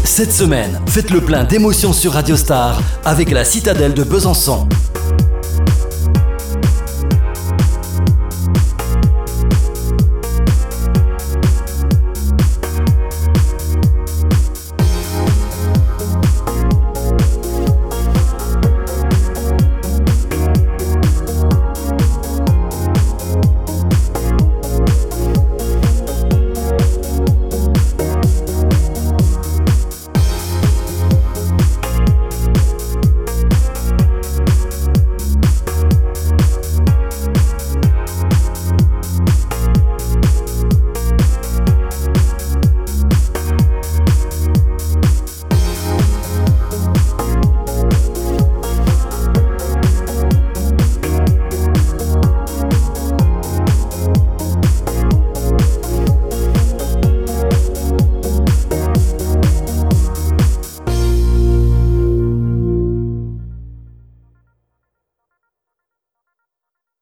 Cette semaine, faites le plein d'émotions sur Radio Star avec la Citadelle de Besançon.